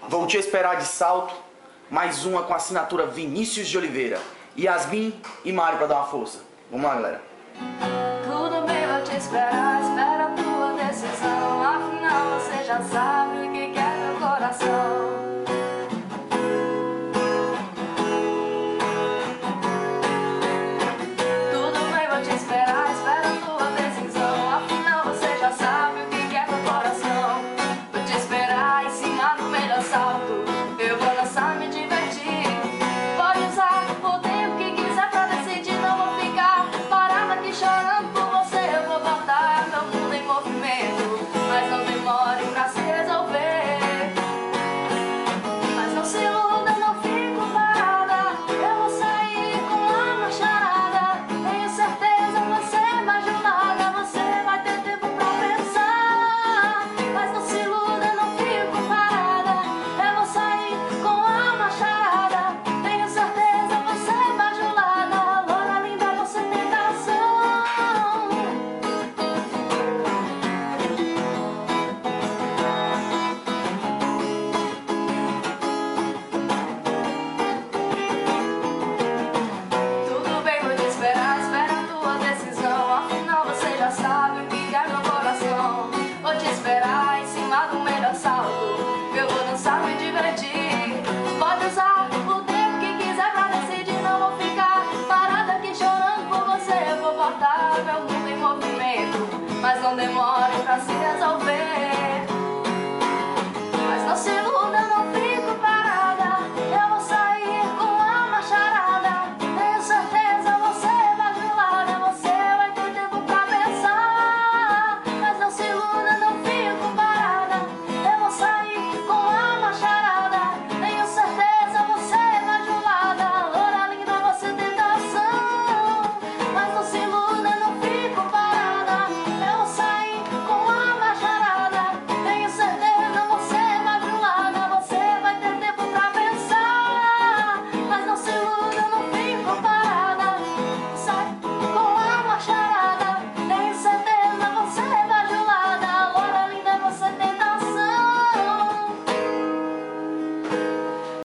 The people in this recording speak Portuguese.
Vou te esperar de salto. Mais uma com a assinatura Vinícius de Oliveira. Yasmin e Mário pra dar uma força. Vamos lá, galera. Tudo bem, vou te esperar. Espera a tua decisão. Afinal, você já sabe.